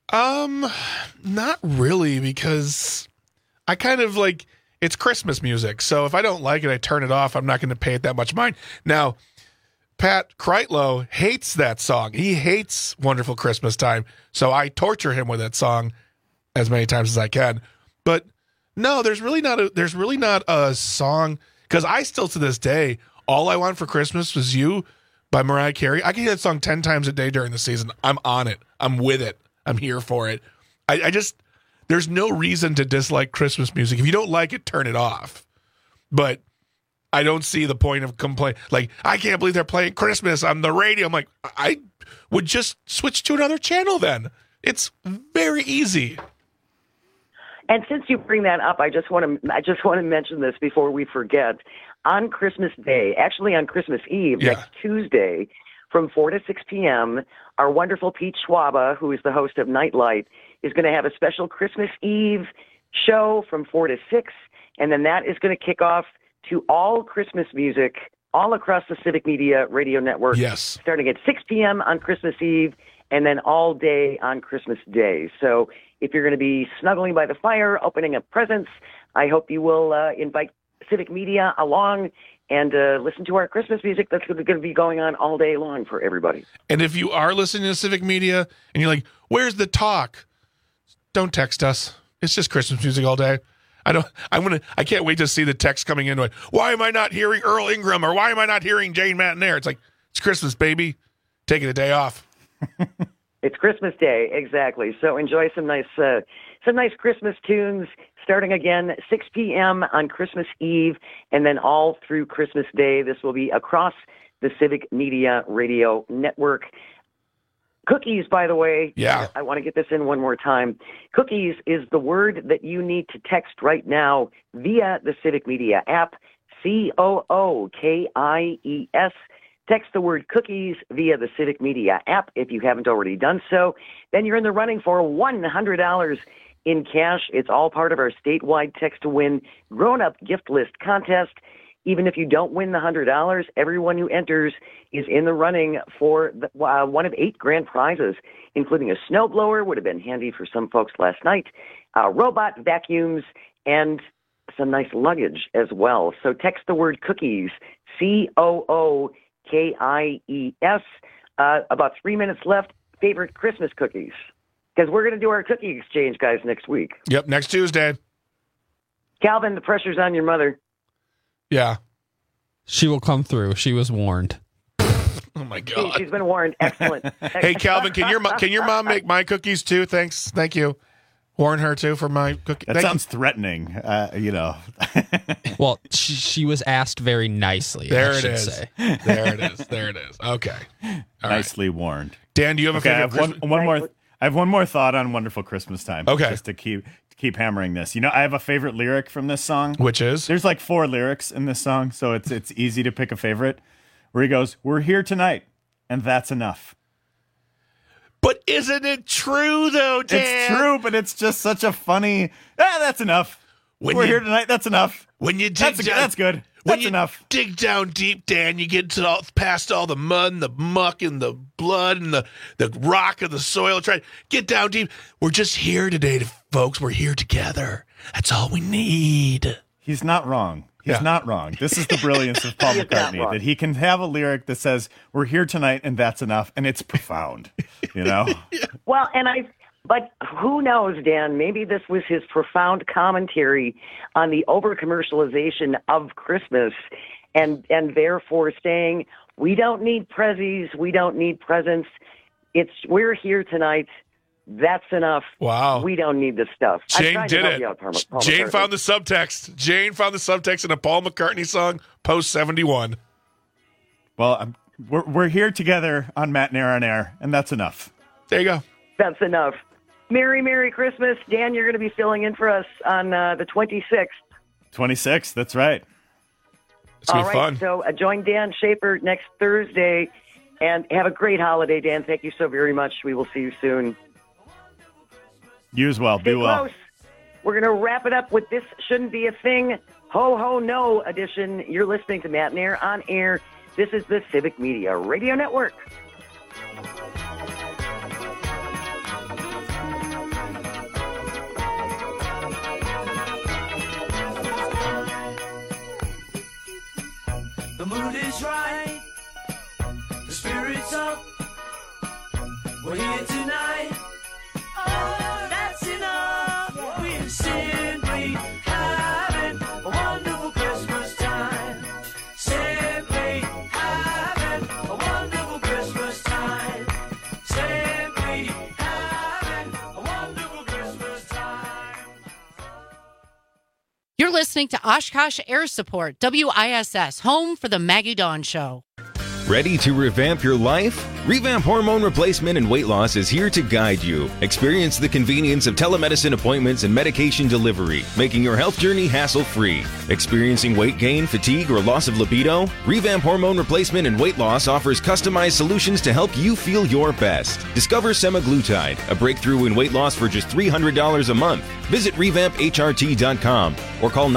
Not really, because I kind of like, it's Christmas music. So if I don't like it, I turn it off. I'm not going to pay it that much mind. Now, Pat Kreitlow hates that song. He hates Wonderful Christmas Time. So I torture him with that song as many times as I can. But no, there's really not a song, because I still to this day, All I Want for Christmas Was You by Mariah Carey. I can hear that song 10 times a day during the season. I'm on it. I'm with it. I'm here for it. I just, there's no reason to dislike Christmas music. If you don't like it, turn it off. But I don't see the point of complaint. Like, I can't believe they're playing Christmas on the radio. I'm like, I would just switch to another channel then. It's very easy. And since you bring that up, I just want to mention this before we forget. On Christmas Day, actually on Christmas Eve, next Tuesday, from 4 to 6 p.m., our wonderful Pete Schwaba, who is the host of Nightlight, is going to have a special Christmas Eve show from 4 to 6, and then that is going to kick off to all Christmas music all across the Civic Media Radio Network. Yes. Starting at 6 p.m. on Christmas Eve, and then all day on Christmas Day. So if you're going to be snuggling by the fire, opening up presents, I hope you will invite Civic Media along and listen to our Christmas music that's going to be going on all day long for everybody. And if you are listening to Civic Media and you're like, where's the talk? Don't text us. It's just Christmas music all day. I can't wait to see the text coming in. Like, why am I not hearing Earl Ingram, or why am I not hearing Jane Matenaer? It's like, it's Christmas, baby. Taking a day off. It's Christmas Day, exactly. So enjoy some nice Christmas tunes, starting again 6 p.m. on Christmas Eve, and then all through Christmas Day. This will be across the Civic Media Radio Network. Cookies, by the way. Yeah. I want to get this in one more time. Cookies is the word that you need to text right now via the Civic Media app, COOKIES. Text the word cookies via the Civic Media app if you haven't already done so. Then you're in the running for $100 in cash. It's all part of our statewide Text to Win grown-up gift list contest. Even if you don't win the $100, everyone who enters is in the running for one of 8 grand prizes, including a snowblower, would have been handy for some folks last night, robot vacuums, and some nice luggage as well. So text the word cookies, COOKIES. About 3 minutes left. Favorite Christmas cookies, because we're going to do our cookie exchange, guys, next week. Yep, next Tuesday. Calvin, the pressure's on your mother. Yeah. She will come through. She was warned. Oh, my God. She's been warned. Excellent. Hey, Calvin, can your mom make my cookies, too? Thanks. Thank you. Warn her, too, for my cookies. That sounds threatening, Well, she was asked very nicely. There I it should is. say. There it is. There it is. Okay. All Nicely warned. Dan, do you have a favorite Christmas? I have one more thought on Wonderful Christmas Time. Okay. Just to keep hammering this. I have a favorite lyric from this song. Which is? There's like 4 lyrics in this song, so it's easy to pick a favorite. Where he goes, "We're here tonight, and that's enough." But isn't it true, though, Dan? It's true, but it's just such a funny, that's enough. We're here tonight, that's enough. When you dig that's good. That's enough. Dig down deep, Dan, you get past all the mud and the muck and the blood and the rock of the soil. Get down deep. We're just here today, folks. We're here together. That's all we need. He's not wrong. He's not wrong. This is the brilliance of Paul McCartney, that he can have a lyric that says, "We're here tonight, and that's enough," and it's profound, Well, but who knows, Dan? Maybe this was his profound commentary on the over-commercialization of Christmas, and therefore saying, we don't need prezzies, we don't need presents. We're here tonight. That's enough. Wow. We don't need this stuff. Jane did it. Paul Jane McCartney. found the subtext. Jane found the subtext in a Paul McCartney song, post 71. Well, we're here together on Matenaer on Air, and that's enough. There you go. That's enough. Merry Christmas. Dan, you're going to be filling in for us on the 26th. 26th, that's right. It's going to be fun. So join Dan Schaefer next Thursday, and have a great holiday, Dan. Thank you so very much. We will see you soon. You as well. Stay Be well. close. We're going to wrap it up with This Shouldn't Be a Thing, Ho Ho No edition. You're listening to Matenaer on Air. This is the Civic Media Radio Network. The mood is right, the spirit's up. We're here tonight. Oh, that's enough. We're simply having a wonderful Christmas time. Simply having a wonderful Christmas time. Simply having a wonderful Christmas time. You're listening to Oshkosh Air Support, WISS, home for the Maggie Dawn Show. Ready to revamp your life? Revamp Hormone Replacement and Weight Loss is here to guide you. Experience the convenience of telemedicine appointments and medication delivery, making your health journey hassle-free. Experiencing weight gain, fatigue, or loss of libido? Revamp Hormone Replacement and Weight Loss offers customized solutions to help you feel your best. Discover semaglutide, a breakthrough in weight loss for just $300 a month. Visit revampHRT.com or call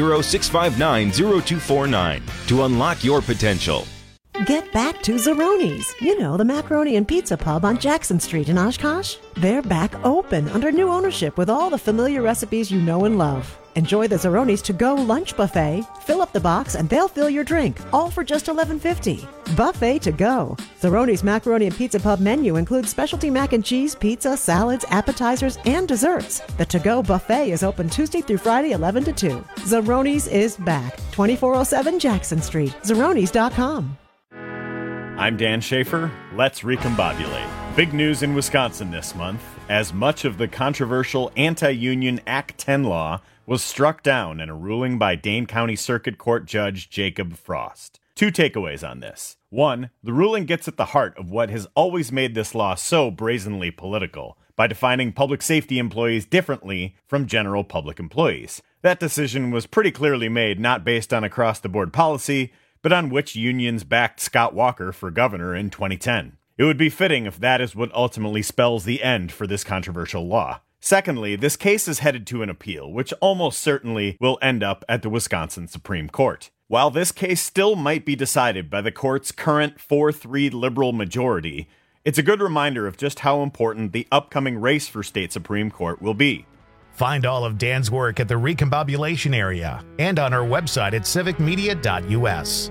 920-659-0249 to unlock your potential. Get back to Zeroni's. You know, the macaroni and pizza pub on Jackson Street in Oshkosh. They're back open under new ownership with all the familiar recipes you know and love. Enjoy the Zeroni's to-go lunch buffet. Fill up the box and they'll fill your drink, all for just $11.50. Buffet to go. Zeroni's Macaroni and Pizza Pub menu includes specialty mac and cheese, pizza, salads, appetizers, and desserts. The to-go buffet is open Tuesday through Friday, 11 to 2. Zeroni's is back. 2407 Jackson Street. Zeronis.com. I'm Dan Schaefer. Let's recombobulate. Big news in Wisconsin this month, as much of the controversial anti-union Act 10 law was struck down in a ruling by Dane County Circuit Court Judge Jacob Frost. Two takeaways on this. One, the ruling gets at the heart of what has always made this law so brazenly political, by defining public safety employees differently from general public employees. That decision was pretty clearly made not based on across-the-board policy, but on which unions backed Scott Walker for governor in 2010. It would be fitting if that is what ultimately spells the end for this controversial law. Secondly, this case is headed to an appeal, which almost certainly will end up at the Wisconsin Supreme Court. While this case still might be decided by the court's current 4-3 liberal majority, it's a good reminder of just how important the upcoming race for state Supreme Court will be. Find all of Dan's work at the Recombobulation area and on our website at civicmedia.us.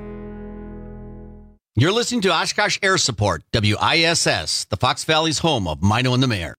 You're listening to Oshkosh Air Support, WISS, the Fox Valley's home of Mino and the Mayor.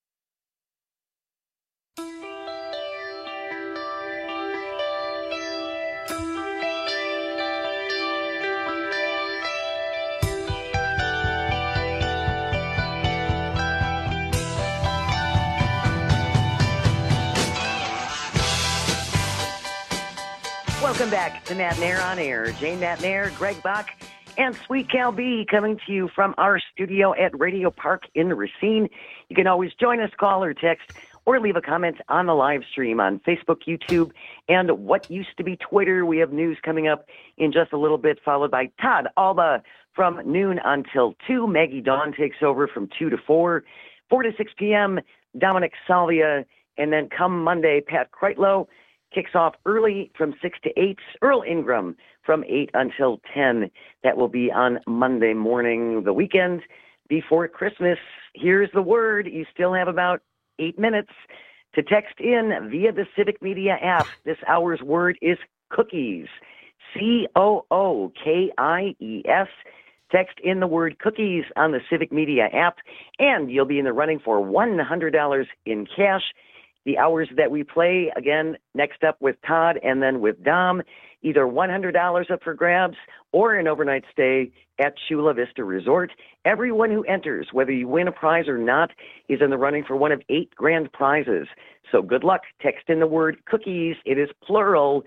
Welcome back to Matt Nair on Air. Jane Matt Nair, Greg Bach, and Sweet Cal B coming to you from our studio at Radio Park in Racine. You can always join us, call or text, or leave a comment on the live stream on Facebook, YouTube, and what used to be Twitter. We have news coming up in just a little bit, followed by Todd Alba from noon until 2. Maggie Dawn takes over from 2 to 4. 4 to 6 p.m., Dominic Salvia, and then come Monday, Pat Kreitlow kicks off early from 6 to 8. Earl Ingram from 8 until 10. That will be on Monday morning, the weekend before Christmas. Here's the word. You still have about 8 minutes to text in via the Civic Media app. This hour's word is cookies. COOKIES. Text in the word cookies on the Civic Media app, and you'll be in the running for $100 in cash. The hours that we play, again, next up with Todd and then with Dom, either $100 up for grabs or an overnight stay at Chula Vista Resort. Everyone who enters, whether you win a prize or not, is in the running for one of 8 grand prizes. So good luck. Text in the word cookies. It is plural,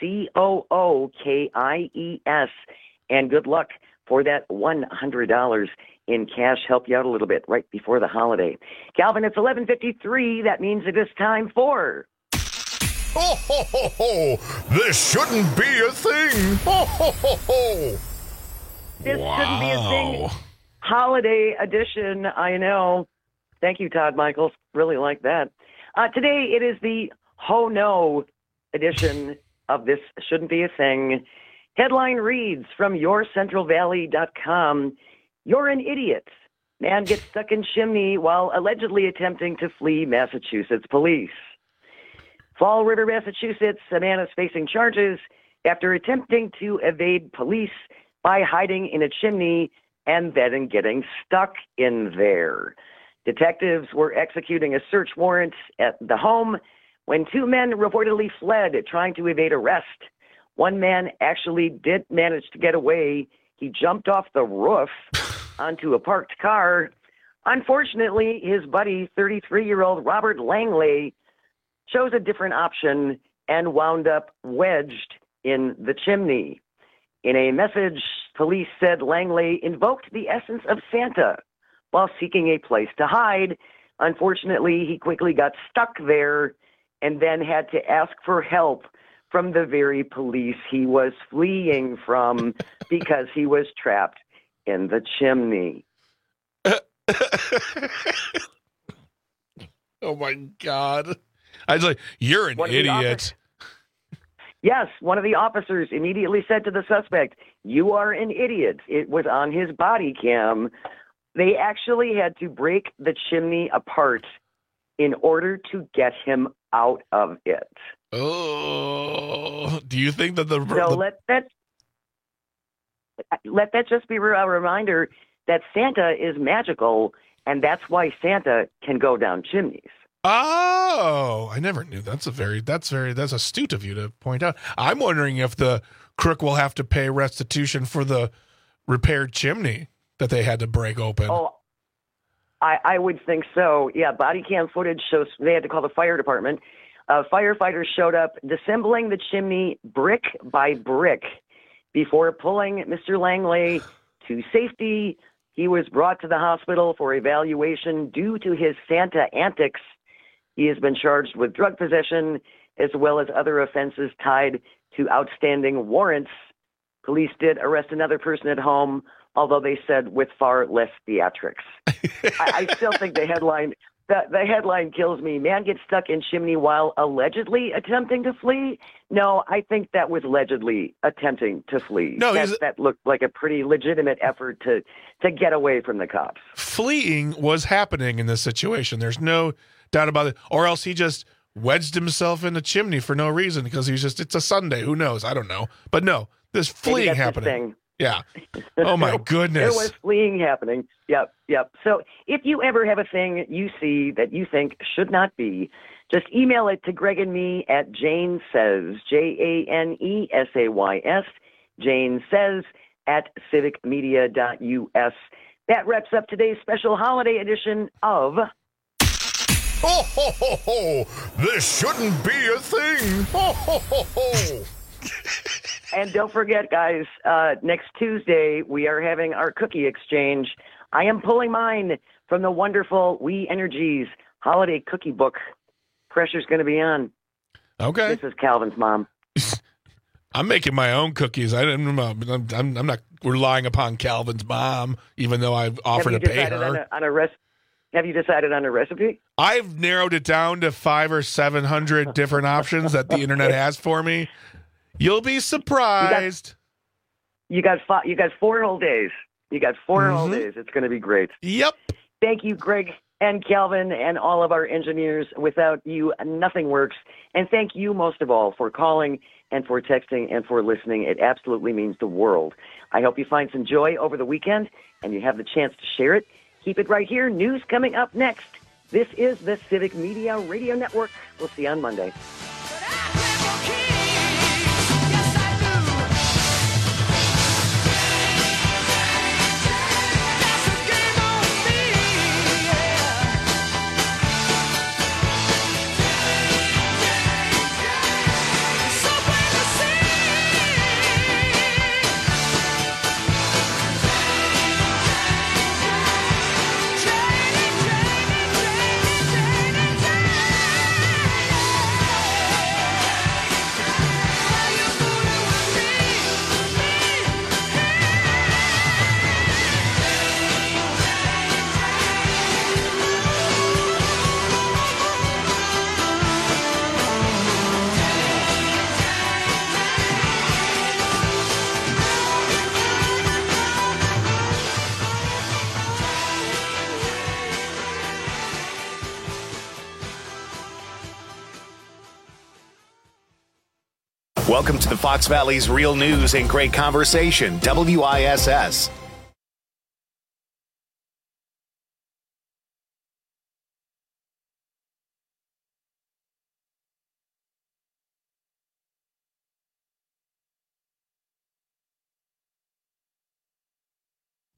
COOKIES. And good luck for that $100 in cash. Help you out a little bit right before the holiday. Calvin, it's 11:53. That means it is time for... Ho, ho, ho, ho! This shouldn't be a thing! Ho, ho, ho, ho! This shouldn't be a thing. Holiday edition, I know. Thank you, Todd Michaels. Really like that. Today, it is the Ho No edition of This Shouldn't Be a Thing. Headline reads from YourCentralValley.com. You're an idiot. Man gets stuck in chimney while allegedly attempting to flee Massachusetts police. Fall River, Massachusetts, a man is facing charges after attempting to evade police by hiding in a chimney and then getting stuck in there. Detectives were executing a search warrant at the home when 2 men reportedly fled trying to evade arrest. One man actually did manage to get away. He jumped off the roof onto a parked car. Unfortunately, his buddy, 33-year-old Robert Langley, chose a different option and wound up wedged in the chimney. In a message Police said Langley invoked the essence of Santa while seeking a place to hide. Unfortunately, he quickly got stuck there and then had to ask for help from the very police he was fleeing from because he was trapped in the chimney. Oh, my God. I was like, you're an idiot. Yes, one of the officers immediately said to the suspect, "You are an idiot." It was on his body cam. They actually had to break the chimney apart in order to get him out of it. Oh, do you think that let that just be a reminder that Santa is magical, and that's why Santa can go down chimneys. Oh, I never knew. That's astute of you to point out. I'm wondering if the crook will have to pay restitution for the repaired chimney that they had to break open. Oh, I would think so. Yeah, body cam footage shows they had to call the fire department. Firefighters showed up disassembling the chimney brick by brick before pulling Mr. Langley to safety. He was brought to the hospital for evaluation due to his Santa antics. He has been charged with drug possession as well as other offenses tied to outstanding warrants. Police did arrest another person at home, although they said with far less theatrics. I still think the headline kills me. Man gets stuck in chimney while allegedly attempting to flee. No, I think that was allegedly attempting to flee. No, that looked like a pretty legitimate effort to get away from the cops. Fleeing was happening in this situation. There's no doubt about it. Or else he just wedged himself in the chimney for no reason because it's a Sunday. Who knows? I don't know. But no, there's fleeing happening. Yeah. Oh, my goodness. There was fleeing happening. Yep. So if you ever have a thing you see that you think should not be, just email it to Greg and me at Jane Says, JANESAYS, Jane Says at civicmedia.us. That wraps up today's special holiday edition of... Ho, ho, ho, ho! This shouldn't be a thing! Ho, ho, ho, ho! And don't forget, guys, next Tuesday, we are having our cookie exchange. I am pulling mine from the wonderful We Energies holiday cookie book. Pressure's going to be on. Okay. This is Calvin's mom. I'm making my own cookies. I'm not relying upon Calvin's mom, even though I've offered to pay her. Have you decided on a recipe? I've narrowed it down to 500 or 700 different options that the internet has for me. You'll be surprised. You got 4 whole days. You got 4 whole days. It's going to be great. Yep. Thank you, Greg and Calvin and all of our engineers. Without you, nothing works. And thank you most of all for calling and for texting and for listening. It absolutely means the world. I hope you find some joy over the weekend and you have the chance to share it. Keep it right here. News coming up next. This is the Civic Media Radio Network. We'll see you on Monday. Welcome to the Fox Valley's Real News and Great Conversation, WISS.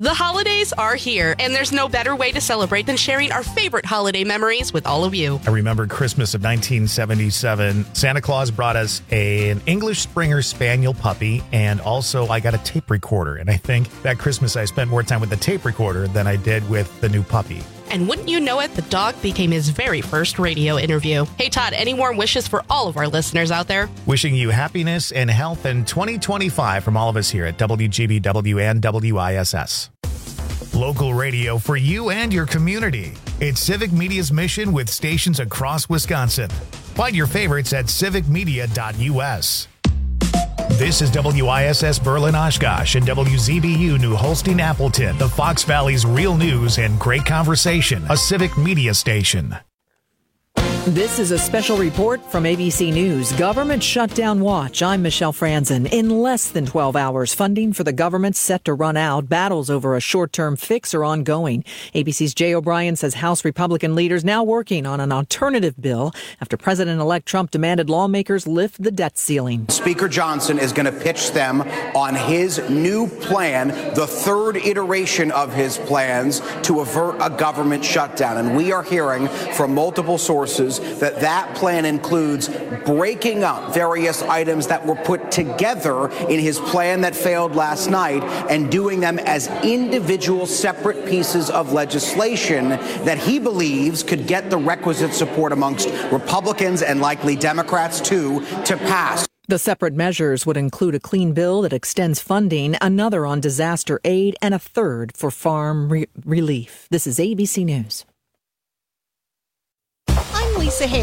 The holidays are here, and there's no better way to celebrate than sharing our favorite holiday memories with all of you. I remember Christmas of 1977. Santa Claus brought us an English Springer Spaniel puppy, and also I got a tape recorder. And I think that Christmas I spent more time with the tape recorder than I did with the new puppy. And wouldn't you know it, the dog became his very first radio interview. Hey, Todd, any warm wishes for all of our listeners out there? Wishing you happiness and health in 2025 from all of us here at WGBW and WISS. Local radio for you and your community. It's Civic Media's mission with stations across Wisconsin. Find your favorites at civicmedia.us. This is WISS Berlin Oshkosh and WZBU New Holstein Appleton, the Fox Valley's real news and great conversation, a Civic Media station. This is a special report from ABC News. Government shutdown watch. I'm Michelle Franzen. In less than 12 hours, funding for the government set to run out. Battles over a short-term fix are ongoing. ABC's Jay O'Brien says House Republican leaders now working on an alternative bill after President-elect Trump demanded lawmakers lift the debt ceiling. Speaker Johnson is going to pitch them on his new plan, the third iteration of his plans to avert a government shutdown. And we are hearing from multiple sources that plan includes breaking up various items that were put together in his plan that failed last night and doing them as individual separate pieces of legislation that he believes could get the requisite support amongst Republicans and likely Democrats too to pass. The separate measures would include a clean bill that extends funding, another on disaster aid, and a third for farm relief. This is ABC News. I'm Lisa Hale.